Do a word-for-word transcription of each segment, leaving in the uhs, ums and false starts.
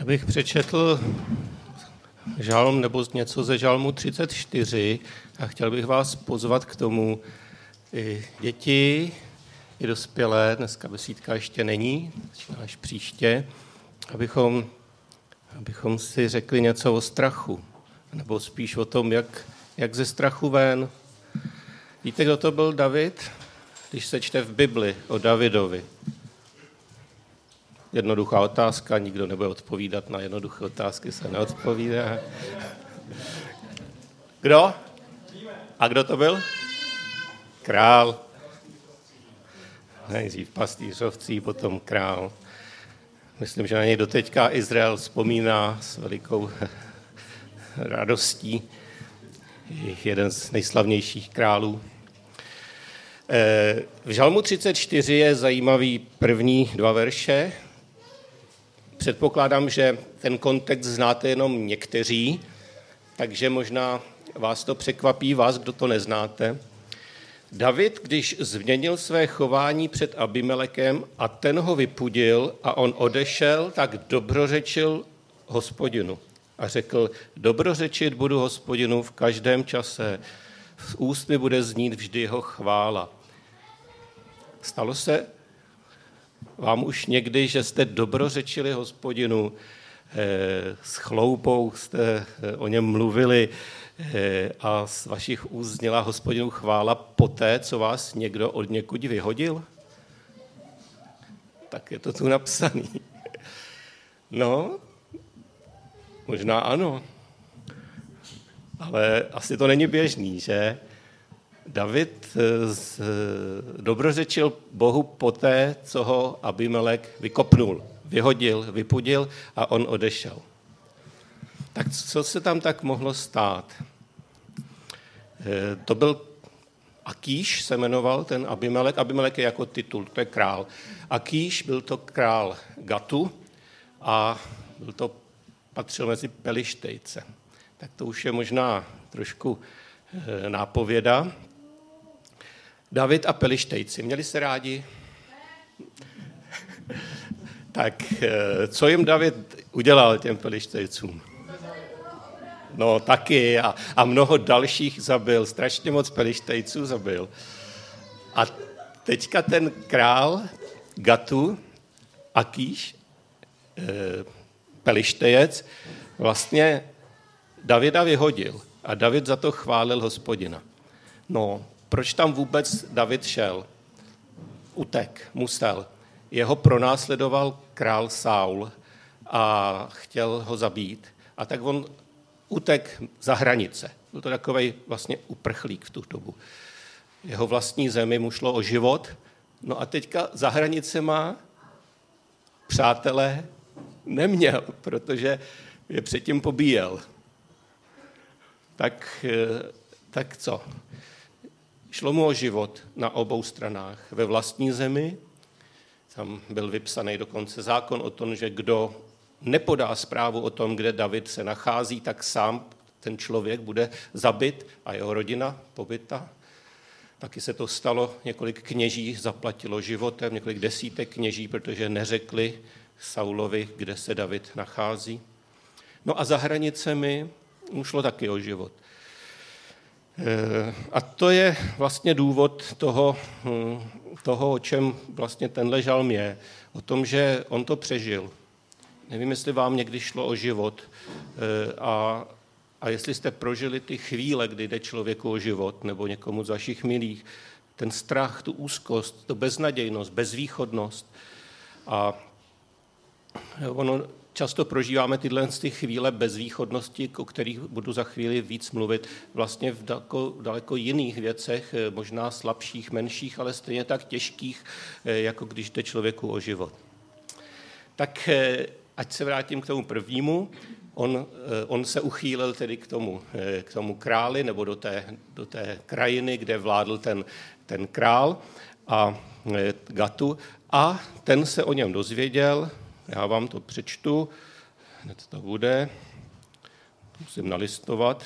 bych přečetl žalm nebo něco ze žalmu třicet čtyři a chtěl bych vás pozvat k tomu, i děti, i dospělé, dneska besídka ještě není, začíná až příště, abychom, abychom si řekli něco o strachu, nebo spíš o tom, jak, jak ze strachu ven. Víte, kdo to byl David? Když se čte v Bibli o Davidovi. Jednoduchá otázka, nikdo nebude odpovídat na jednoduché otázky, se neodpovídá. Kdo? A kdo to byl? Král. Nejdřív pastýř ovcí, potom král. Myslím, že na něj doteďka Izrael vzpomíná s velikou radostí. Je jeden z nejslavnějších králů. V žalmu třicet čtyři je zajímavý první dva verše. Předpokládám, že ten kontext znáte jenom někteří, takže možná vás to překvapí, vás, kdo to neznáte. David, když změnil své chování před Abimelekem a ten ho vypudil a on odešel, tak dobrořečil Hospodinu. A řekl, dobrořečit budu Hospodinu v každém čase, z úst mi bude znít vždy jeho chvála. Stalo se vám už někdy, že jste dobrořečili Hospodinu, s chloupou jste o něm mluvili a z vašich úst zněla Hospodinu chvála poté, co vás někdo od někud vyhodil? Tak je to tu napsaný. No, možná ano, ale asi to není běžný, že? David dobrořečil Bohu poté, co ho Abimelek vykopnul, vyhodil, vypudil a on odešel. Tak co se tam tak mohlo stát? To byl Akíš, se jmenoval ten Abimelek. Abimelek je jako titul, to je král. Akíš byl to král Gatu a byl to, patřil mezi Pelištejce. Tak to už je možná trošku nápověda. David a Pelištejci, měli se rádi? Tak co jim David udělal těm Pelištejcům? No taky a, a mnoho dalších zabil, strašně moc Pelištejců zabil. A teďka ten král Gatu, Akíš, e, Pelištejec, vlastně Davida vyhodil a David za to chválil Hospodina. No, proč tam vůbec David šel? Utek, musel. Jeho pronásledoval král Saul a chtěl ho zabít. A tak on utek za hranice. Byl to takovej vlastně uprchlík v tu dobu. Jeho vlastní zemi mu šlo o život. No a teďka za hranicema přátelé neměl, protože je předtím pobíjel. Tak, tak co? Šlo mu o život na obou stranách. Ve vlastní zemi, tam byl vypsaný dokonce zákon o tom, že kdo nepodá zprávu o tom, kde David se nachází, tak sám ten člověk bude zabit a jeho rodina pobyta. Taky se to stalo, několik kněží zaplatilo životem, několik desítek kněží, protože neřekli Saulovi, kde se David nachází. No a za hranicemi mu šlo taky o život. A to je vlastně důvod toho, toho, o čem vlastně tenhle žalm je. O tom, že on to přežil. Nevím, jestli vám někdy šlo o život a, a jestli jste prožili ty chvíle, kdy jde člověku o život nebo někomu z vašich milých. Ten strach, tu úzkost, tu beznadějnost, bezvýchodnost. A ono často prožíváme tyhle ty chvíle bezvýchodnosti, o kterých budu za chvíli víc mluvit, vlastně v daleko, daleko jiných věcech, možná slabších, menších, ale stejně tak těžkých, jako když jde člověku o život. Tak ať se vrátím k tomu prvnímu. On, on se uchýlil tedy k tomu, k tomu králi nebo do té, do té krajiny, kde vládl ten, ten král a Gatu a ten se o něm dozvěděl. Já vám to přečtu, hned to bude, musím nalistovat.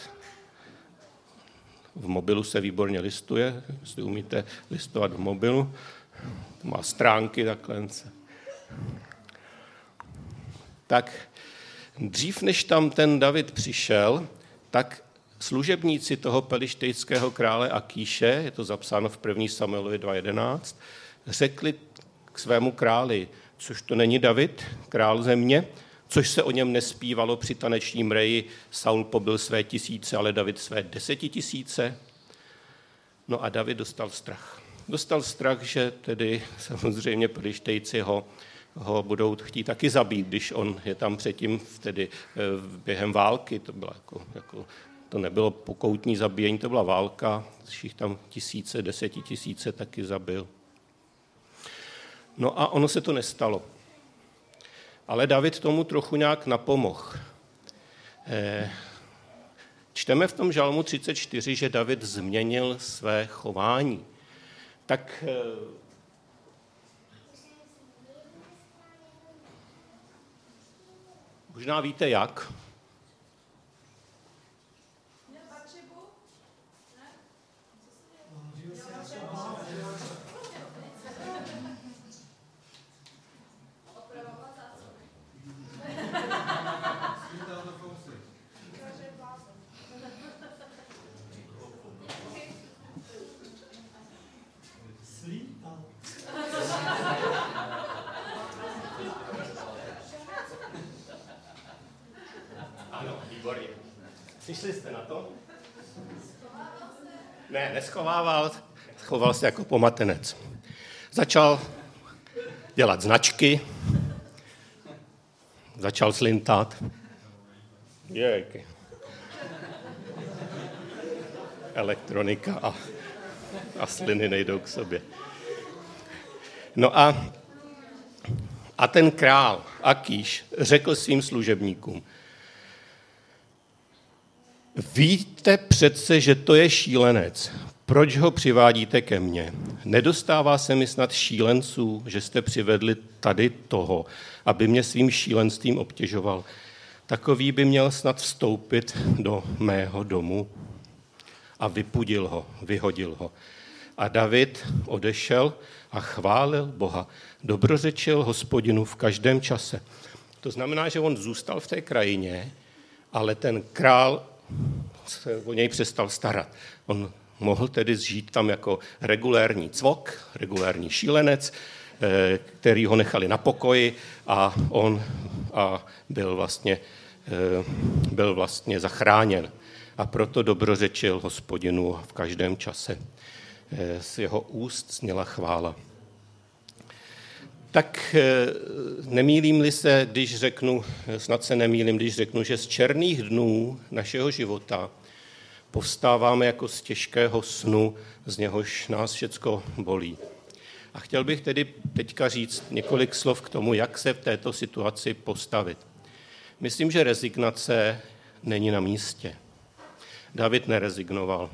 V mobilu se výborně listuje, jestli umíte listovat v mobilu. To má stránky takhle. Tak Dřív, než tam ten David přišel, tak služebníci toho pelištejského krále Akíše, je to zapsáno v první Samuelovi dva jedenáct, řekli k svému králi, což to není David, král země, což se o něm nespívalo při tanečním reji, Saul pobyl své tisíce, ale David své desetitisíce. No a David dostal strach. Dostal strach, že tedy samozřejmě pelištejci ho, ho budou chtít taky zabít, když on je tam předtím tedy během války, to bylo jako, jako to nebylo pokoutní zabíjení, to byla válka, jich tam tisíce, desetitisíce taky zabil. No a ono se to nestalo. Ale David tomu trochu nějak napomohl. Čteme v tom žalmu třicet čtyři, že David změnil své chování. Tak možná víte jak. Přišli jste na to? Ne, neschovával, schoval se jako pomatenec. Začal dělat značky, začal slintat. Jejky. Elektronika a, a sliny nejdou k sobě. No a, a ten král Akíš řekl svým služebníkům, víte přece, že to je šílenec. Proč ho přivádíte ke mně? Nedostává se mi snad šílenců, že jste přivedli tady toho, aby mě svým šílenstvím obtěžoval. Takový by měl snad vstoupit do mého domu. A vypudil ho, vyhodil ho. A David odešel a chválil Boha. Dobrořečil Hospodinu v každém čase. To znamená, že on zůstal v té krajině, ale ten král se o něj přestal starat. On mohl tedy žít tam jako regulérní cvok, regulérní šílenec, který ho nechali na pokoji a on a byl, vlastně, byl vlastně zachráněn. A proto dobrořečil Hospodinu v každém čase. Z jeho úst zněla chvála. Tak nemýlím-li se, když řeknu, snad se nemýlím, když řeknu, že z černých dnů našeho života povstáváme jako z těžkého snu, z něhož nás všecko bolí. A chtěl bych tedy teďka říct několik slov k tomu, jak se v této situaci postavit. Myslím, že rezignace není na místě. David nerezignoval.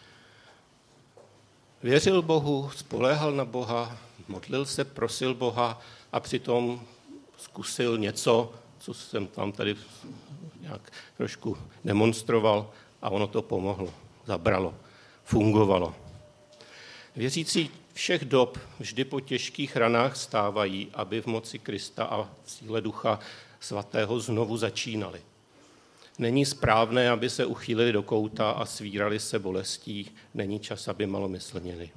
Věřil Bohu, spoléhal na Boha, modlil se, prosil Boha a přitom zkusil něco, co jsem tam tady nějak trošku demonstroval a ono to pomohlo, zabralo, fungovalo. Věřící všech dob vždy po těžkých ranách stávají, aby v moci Krista a v síle Ducha Svatého znovu začínali. Není správné, aby se uchýlili do kouta a svírali se bolestí, není čas, aby malomyslněli.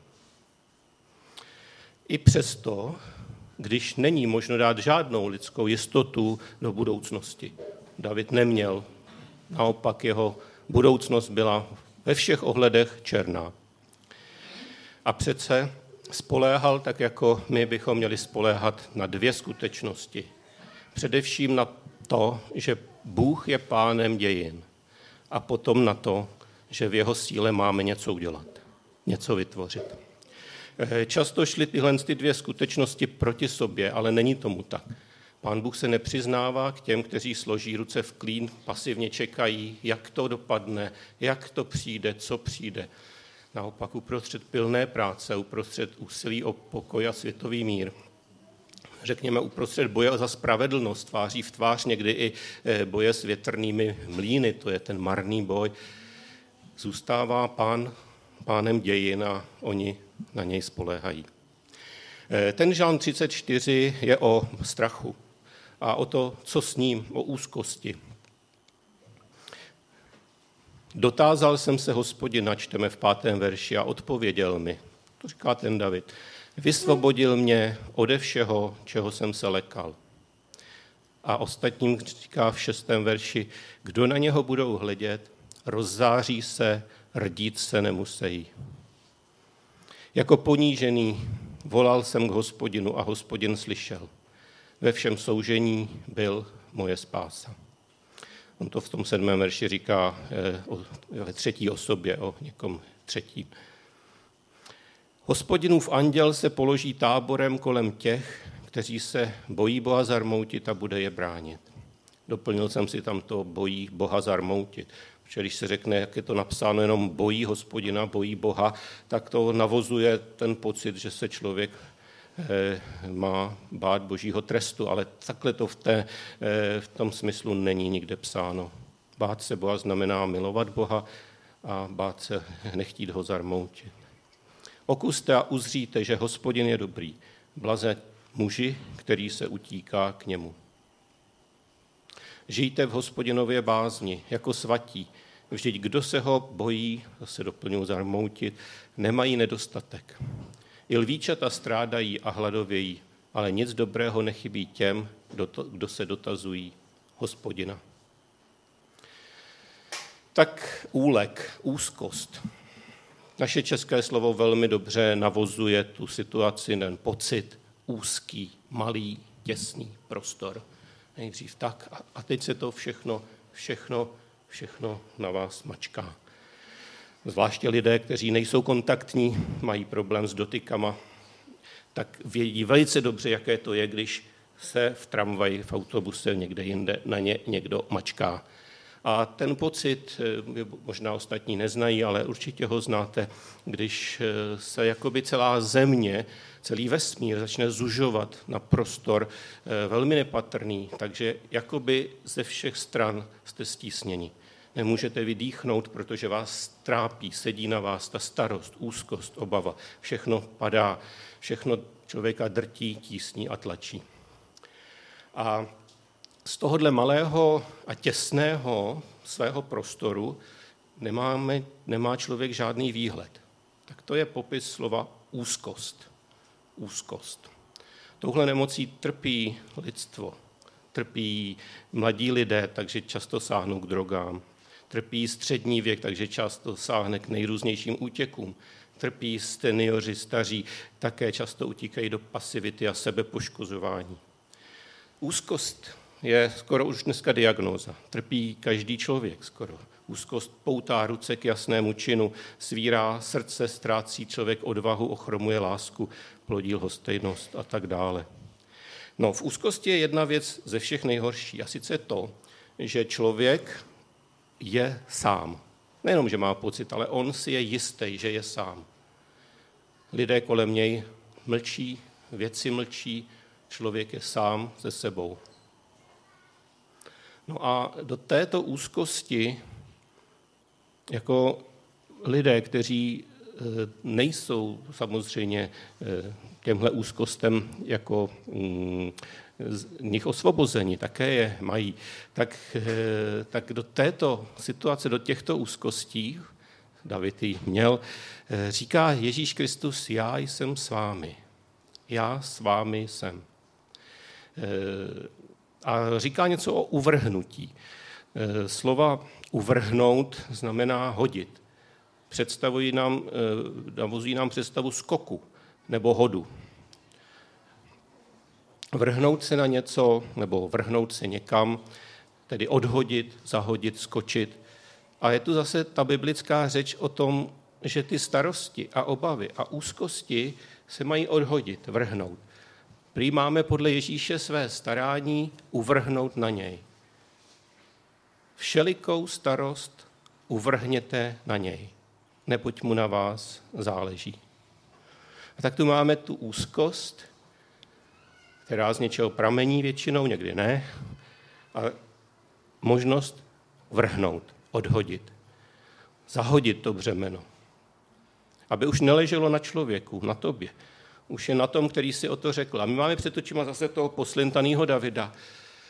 I přesto, když není možno dát žádnou lidskou jistotu do budoucnosti, David neměl, naopak jeho budoucnost byla ve všech ohledech černá. A přece spoléhal, tak jako my bychom měli spoléhat na dvě skutečnosti. Především na to, že Bůh je pánem dějin a potom na to, že v jeho síle máme něco udělat, něco vytvořit. Často šly tyhle ty dvě skutečnosti proti sobě, ale není tomu tak. Pán Bůh se nepřiznává k těm, kteří složí ruce v klín, pasivně čekají, jak to dopadne, jak to přijde, co přijde. Naopak uprostřed pilné práce, uprostřed úsilí o pokoj a světový mír, řekněme uprostřed boje za spravedlnost, tváří v tvář někdy i boje s větrnými mlýny, to je ten marný boj, zůstává pán, pánem dějin a oni na něj spoléhají. Ten žalm třicet čtyři je o strachu. a o to, co s ním, o úzkosti. Dotázal jsem se Hospodina, čteme v pátém verši, a odpověděl mi. To říká ten David. Vysvobodil mě ode všeho, čeho jsem se lekal. A ostatním říká v šestém verši, kdo na něho budou hledět, rozzáří se, rdít se nemusejí. Jako ponížený volal jsem k Hospodinu a Hospodin slyšel. Ve všem soužení byl moje spása. On to v tom sedmém verši říká ve třetí osobě o někom třetím. Hospodinův anděl se položí táborem kolem těch, kteří se bojí Boha zarmoutit a bude je bránit. Doplnil jsem si tam to bojí Boha zarmoutit. Protože když se řekne, jak je to napsáno, jenom bojí Hospodina, bojí Boha, tak to navozuje ten pocit, že se člověk má bát božího trestu, ale takhle to v, té, v tom smyslu není nikde psáno. Bát se Boha znamená milovat Boha a bát se nechtít ho zarmoutit. Okuste a uzříte, že Hospodin je dobrý. Blaze muži, který se utíká k němu. Žijte v Hospodinově bázni, jako svatí. Vždyť kdo se ho bojí, zase doplňuji zarmoutit, nemají nedostatek. I lvíčata strádají a hladovějí, ale nic dobrého nechybí těm, kdo se dotazují Hospodina. Tak úlek, úzkost. Naše české slovo velmi dobře navozuje tu situaci, ten pocit, úzký, malý, těsný prostor. Nejdřív tak a teď se to všechno, všechno, všechno na vás mačká. Zvláště lidé, kteří nejsou kontaktní, mají problém s dotykama, tak vědí velice dobře, jaké to je, když se v tramvaji, v autobuse, někde jinde na ně někdo mačká. A ten pocit, možná ostatní neznají, ale určitě ho znáte, když se jakoby celá země, celý vesmír začne zužovat na prostor velmi nepatrný, takže jakoby ze všech stran jste stísněni. Nemůžete vydýchnout, protože vás trápí, sedí na vás ta starost, úzkost, obava. Všechno padá, všechno člověka drtí, tísní a tlačí. A z tohohle malého a těsného svého prostoru nemáme, nemá člověk žádný výhled. Tak to je popis slova úzkost. Úzkost. Touhle nemocí trpí lidstvo, trpí mladí lidé, takže často sáhnou k drogám. Trpí střední věk, takže často sáhne k nejrůznějším útěkům. Trpí seniori, staří, také často utíkají do pasivity a sebepoškozování. Úzkost je skoro už dneska diagnóza. Trpí každý člověk skoro. Úzkost poutá ruce k jasnému činu, svírá srdce, ztrácí člověk odvahu, ochromuje lásku, plodí lhostejnost a tak dále. No, v úzkosti je jedna věc ze všech nejhorší, a sice to, že člověk je sám. Nejenom, že má pocit, ale on si je jistý, že je sám. Lidé kolem něj mlčí, věci mlčí, člověk je sám se sebou. No a do této úzkosti jako lidé, kteří nejsou samozřejmě těmhle úzkostem jako z nich osvobozeni, také je mají, tak, tak do této situace, do těchto úzkostí, David ji měl, říká Ježíš Kristus, já jsem s vámi, já s vámi jsem. A říká něco o uvrhnutí. Slova uvrhnout znamená hodit. Představují nám, navozují nám představu skoku nebo hodu. Vrhnout se na něco nebo vrhnout se někam, tedy odhodit, zahodit, skočit. A je tu zase ta biblická řeč o tom, že ty starosti a obavy a úzkosti se mají odhodit, vrhnout. Prý máme podle Ježíše své starání uvrhnout na něj. Všelikou starost uvrhněte na něj, neboť mu na vás záleží. A tak tu máme tu úzkost, která z něčeho pramení většinou, někdy ne, a možnost vrhnout, odhodit, zahodit to břemeno, aby už neleželo na člověku, na tobě. Už je na tom, který si o to řekl. A my máme před očima zase toho poslintaného Davida,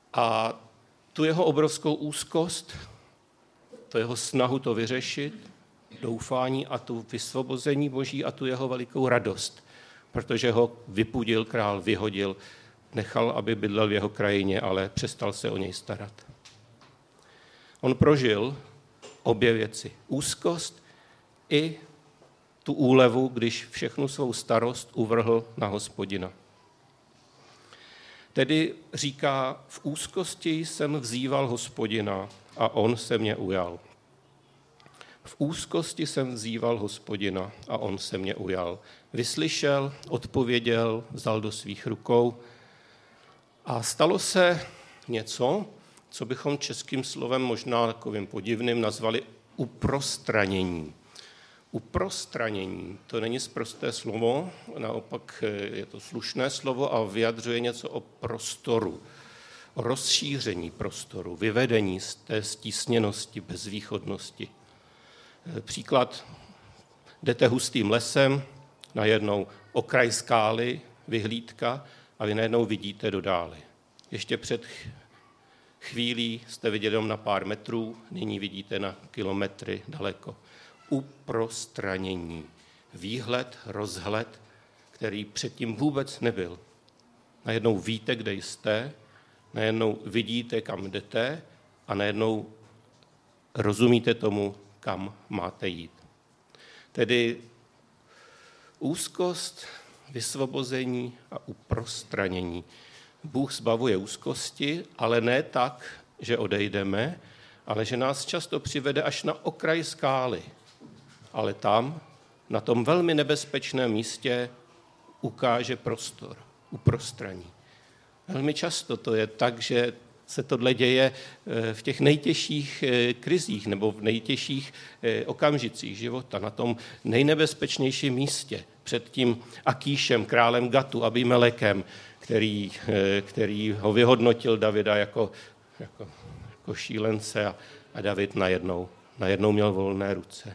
A tu jeho obrovskou úzkost, tu jeho snahu to vyřešit, doufání a tu vysvobození Boží a tu jeho velikou radost, protože ho vypudil král, vyhodil, nechal, aby bydlel v jeho krajině, ale přestal se o něj starat. On prožil obě věci. Úzkost i tu úlevu, když všechnu svou starost uvrhl na Hospodina. Tedy říká, v úzkosti jsem vzýval Hospodina a on se mě ujal. V úzkosti jsem vzýval Hospodina a on se mě ujal. Vyslyšel, odpověděl, vzal do svých rukou a stalo se něco, co bychom českým slovem možná takovým podivným nazvali uprostranění. Uprostranění, to není sprosté slovo, naopak je to slušné slovo a vyjadřuje něco o prostoru, o rozšíření prostoru, vyvedení z té stísněnosti, bezvýchodnosti. Příklad, jdete hustým lesem, najednou okraj skály, vyhlídka a vy najednou vidíte do dály. Ještě před chvílí jste viděli jenom na pár metrů, nyní vidíte na kilometry daleko. Uprostranění, výhled, rozhled, který předtím vůbec nebyl. Najednou víte, kde jste, najednou vidíte, kam jdete a najednou rozumíte tomu, kam máte jít. Tedy úzkost, vysvobození a uprostranění. Bůh zbavuje úzkosti, ale ne tak, že odejdeme, ale že nás často přivede až na okraj skály. Ale tam, na tom velmi nebezpečném místě, ukáže prostor, uprostraní. Velmi často to je tak, že se tohle děje v těch nejtěžších krizích nebo v nejtěžších okamžicích života, na tom nejnebezpečnějším místě, před tím Akíšem, králem Gatu, Abimelekem, který, který ho vyhodnotil Davida jako, jako, jako šílence a, a David najednou, najednou měl volné ruce.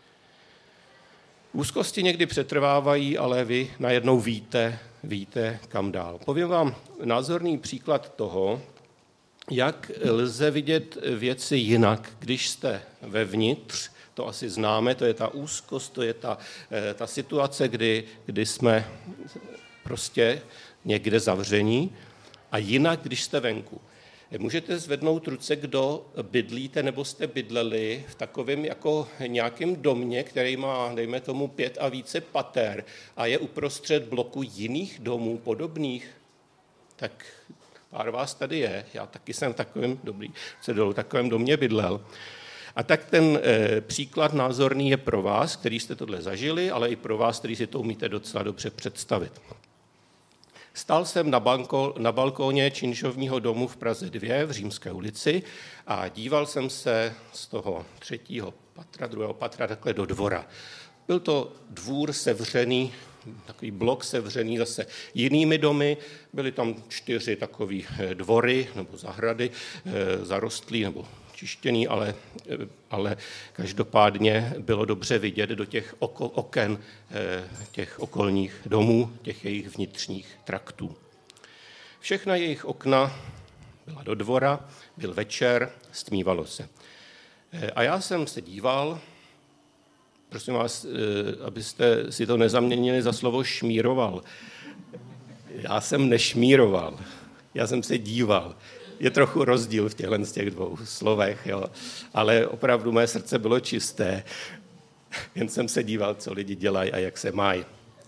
Úzkosti někdy přetrvávají, ale vy najednou víte, víte, kam dál. Povím vám názorný příklad toho, jak lze vidět věci jinak, když jste vevnitř, to asi známe, to je ta úzkost, to je ta, ta situace, kdy, kdy jsme prostě někde zavření, a jinak, když jste venku. Můžete zvednout ruce, kdo bydlíte nebo jste bydleli v takovém jako nějakém domě, který má, dejme tomu, pět a více pater a je uprostřed bloku jiných domů podobných? Tak pár vás tady je, já taky jsem v takovém, dobrý, v takovém domě bydlel. A tak ten e, příklad názorný je pro vás, který jste tohle zažili, ale i pro vás, který si to umíte docela dobře představit. Stál jsem na, banko, na balkóně činšovního domu v Praze dva v Římské ulici a díval jsem se z toho třetího patra, druhého patra takhle do dvora. Byl to dvůr sevřený, takový blok sevřený zase jinými domy, byly tam čtyři takové dvory nebo zahrady, zarostlý nebo čištěný, ale, ale každopádně bylo dobře vidět do těch oko, oken těch okolních domů, těch jejich vnitřních traktů. Všechna jejich okna byla do dvora, byl večer, stmívalo se. A já jsem se díval, prosím vás, abyste si to nezaměnili za slovo šmíroval. Já jsem nešmíroval, já jsem se díval. Je trochu rozdíl v těchto z těch dvou slovech, jo. Ale opravdu mé srdce bylo čisté. Jen jsem se díval, co lidi dělají a jak se mají.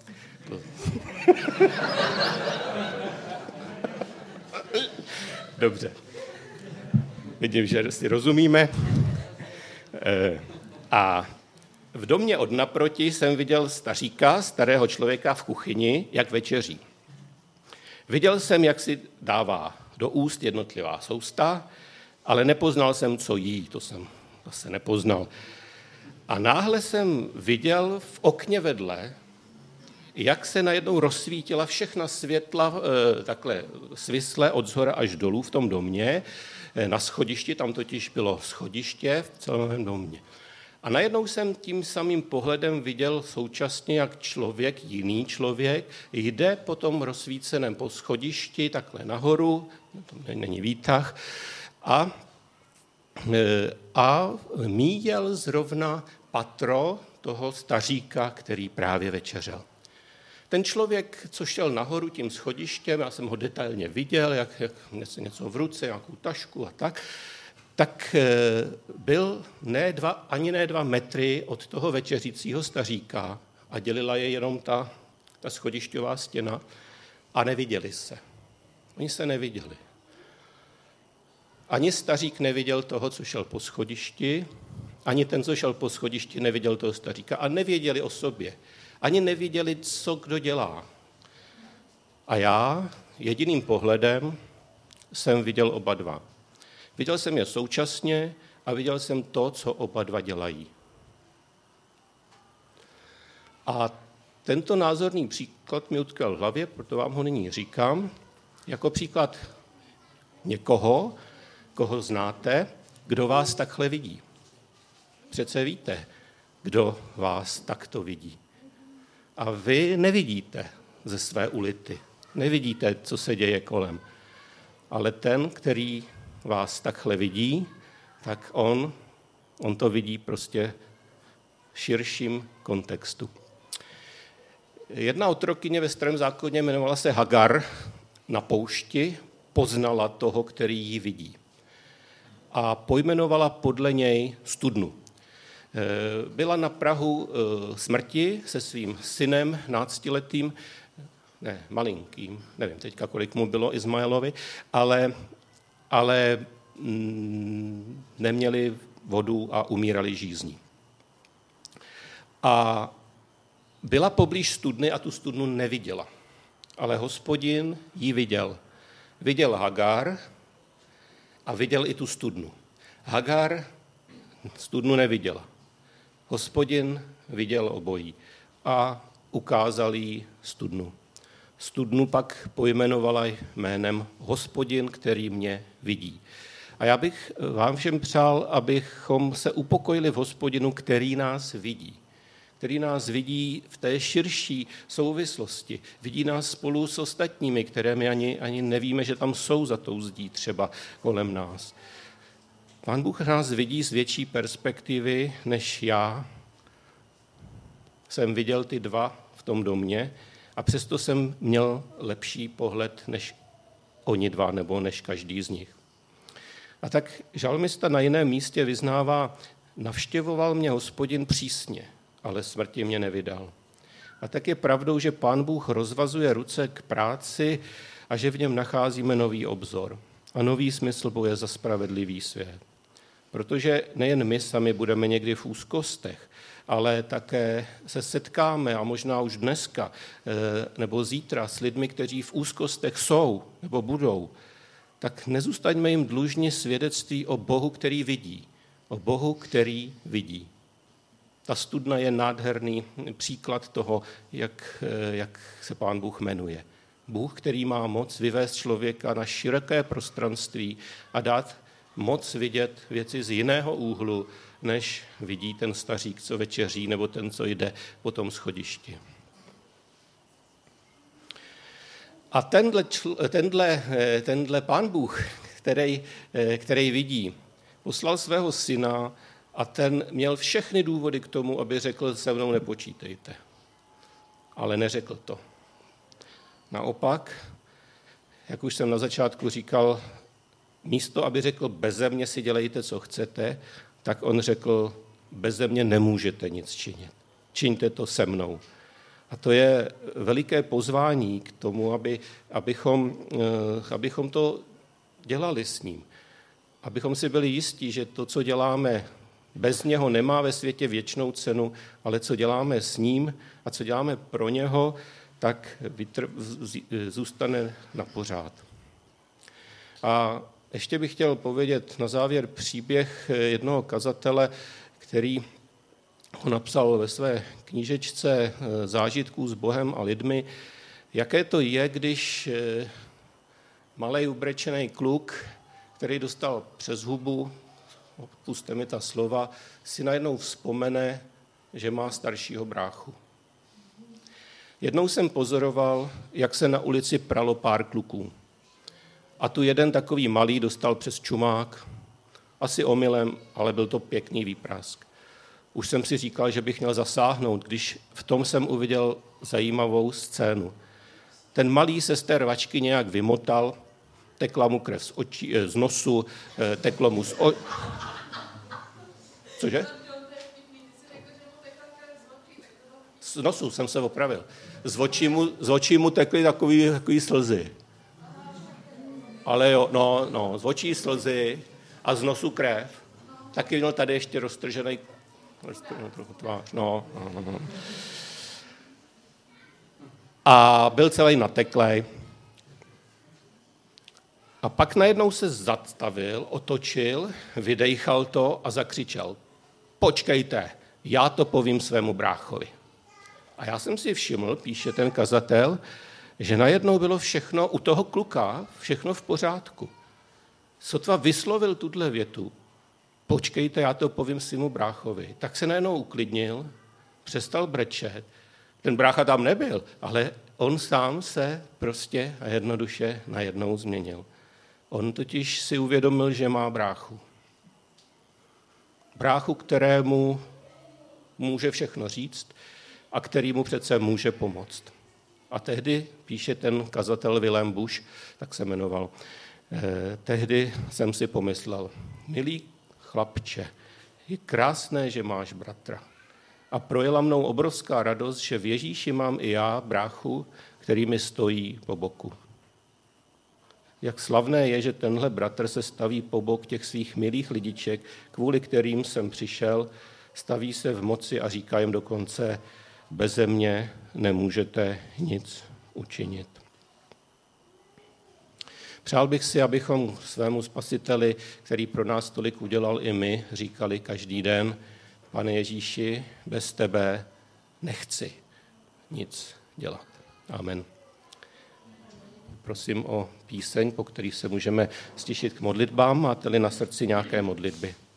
Dobře. Vidím, že si rozumíme. A v domě od naproti jsem viděl staříka, starého člověka v kuchyni, jak večeří. Viděl jsem, jak si dává do úst jednotlivá sousta, ale nepoznal jsem, co jí, to jsem zase nepoznal. A náhle jsem viděl v okně vedle, jak se najednou rozsvítila všechna světla takhle svisle od zhora až dolů v tom domě, na schodišti, tam totiž bylo schodiště v celém domě. A najednou jsem tím samým pohledem viděl současně, jak člověk, jiný člověk, jde po tom rozsvíceném poschodíšti takhle nahoru, to není výtah, a, a míjel zrovna patro toho staříka, který právě večeřel. Ten člověk, co šel nahoru tím schodištěm, já jsem ho detailně viděl, jak, jak nese něco v ruce, nějakou tašku a tak, tak byl ne dva, ani ne dva metry od toho večeřícího staříka a dělila je jenom ta, ta schodišťová stěna a neviděli se. Oni se neviděli. Ani stařík neviděl toho, co šel po schodišti, ani ten, co šel po schodišti, neviděl toho staříka a nevěděli o sobě. Ani nevěděli, co kdo dělá. A já jediným pohledem jsem viděl oba dva. Viděl jsem je současně a viděl jsem to, co oba dva dělají. A tento názorný příklad mi utkvěl v hlavě, proto vám ho nyní říkám, jako příklad někoho, koho znáte, kdo vás takhle vidí. Přece víte, kdo vás takto vidí. A vy nevidíte ze své ulity, nevidíte, co se děje kolem. Ale ten, který vás takhle vidí, tak on, on to vidí prostě v širším kontextu. Jedna otrokyně ve Starém zákoně jmenovala se Hagar, na poušti poznala toho, který ji vidí. A pojmenovala podle něj studnu. Byla na prahu smrti se svým synem náctiletým, ne, malinkým, nevím teďka, kolik mu bylo Izmaelovi, ale, ale mm, neměli vodu a umírali žízní. A byla poblíž studny a tu studnu neviděla. Ale Hospodin ji viděl. Viděl Hagar a viděl i tu studnu. Hagar studnu neviděla. Hospodin viděl obojí a ukázal jí studnu. Studnu pak pojmenovala jménem Hospodin, který mě vidí. A já bych vám všem přál, abychom se upokojili v Hospodinu, který nás vidí. Který nás vidí v té širší souvislosti. Vidí nás spolu s ostatními, které my ani, ani nevíme, že tam jsou za tou zdí třeba kolem nás. Pán Bůh nás vidí z větší perspektivy, než já jsem viděl ty dva v tom domě a přesto jsem měl lepší pohled než oni dva nebo než každý z nich. A tak žalmista na jiném místě vyznává, navštěvoval mě Hospodin přísně, ale smrti mě nevydal. A tak je pravdou, že Pán Bůh rozvazuje ruce k práci a že v něm nacházíme nový obzor a nový smysl boje za spravedlivý svět. Protože nejen my sami budeme někdy v úzkostech, ale také se setkáme a možná už dneska nebo zítra s lidmi, kteří v úzkostech jsou nebo budou, tak nezůstaňme jim dlužni svědectví o Bohu, který vidí. O Bohu, který vidí. Ta studna je nádherný příklad toho, jak, jak se Pán Bůh jmenuje. Bůh, který má moc vyvést člověka na široké prostranství a dát moc vidět věci z jiného úhlu, než vidí ten stařík, co večeří, nebo ten, co jde po tom schodišti. A tenhle, tenhle, tenhle Pán Bůh, který, který vidí, poslal svého syna a ten měl všechny důvody k tomu, aby řekl, se mnou nepočítejte. Ale neřekl to. Naopak, jak už jsem na začátku říkal, místo, aby řekl, beze mě si dělejte, co chcete, tak on řekl, beze mě nemůžete nic činit. Čiňte to se mnou. A to je veliké pozvání k tomu, aby, abychom, abychom to dělali s ním. Abychom si byli jistí, že to, co děláme bez něho, nemá ve světě věčnou cenu, ale co děláme s ním a co děláme pro něho, tak vytr- zůstane na pořád. A ještě bych chtěl povědět na závěr příběh jednoho kazatele, který ho napsal ve své knížečce Zážitků s Bohem a lidmi, jaké to je, když malej ubrečený kluk, který dostal přes hubu puste mi ta slova, si najednou vzpomene, že má staršího bráchu. Jednou jsem pozoroval, jak se na ulici pralo pár kluků. A tu jeden takový malý dostal přes čumák, asi omylem, ale byl to pěkný výprask. Už jsem si říkal, že bych měl zasáhnout, když v tom jsem uviděl zajímavou scénu. Ten malý se z té rvačky nějak vymotal, tekla mu krev z, očí, z nosu, teklo mu z o... Cože? Z nosu jsem se opravil. Z očí mu, z očí mu tekly takový, takový slzy. Ale jo, no, no, z očí slzy a z nosu krev. Taky měl tady ještě roztržený tvář. No, no, no. A byl celý nateklej. A pak najednou se zastavil, otočil, vydejchal to a zakřičel: počkejte, já to povím svému bráchovi. A já jsem si všiml, píše ten kazatel, že najednou bylo všechno u toho kluka, všechno v pořádku. Sotva vyslovil tuhle větu: počkejte, já to povím svému bráchovi, tak se najednou uklidnil, přestal brečet. Ten brácha tam nebyl, ale on sám se prostě a jednoduše najednou změnil. On totiž si uvědomil, že má bráchu. Bráchu, kterému může všechno říct a který mu přece může pomoct. A tehdy, píše ten kazatel Vilém Bush, tak se jmenoval, eh, tehdy jsem si pomyslel: milý chlapče, je krásné, že máš bratra. A projela mnou obrovská radost, že v Ježíši mám i já bráchu, který mi stojí po boku. Jak slavné je, že tenhle bratr se staví po bok těch svých milých lidiček, kvůli kterým jsem přišel, staví se v moci a říká jim dokonce: beze mě nemůžete nic učinit. Přál bych si, abychom svému Spasiteli, který pro nás tolik udělal i my, říkali každý den: Pane Ježíši, bez tebe nechci nic dělat. Amen. Prosím o píseň, po který se můžeme stišit k modlitbám. Máte-li na srdci nějaké modlitby?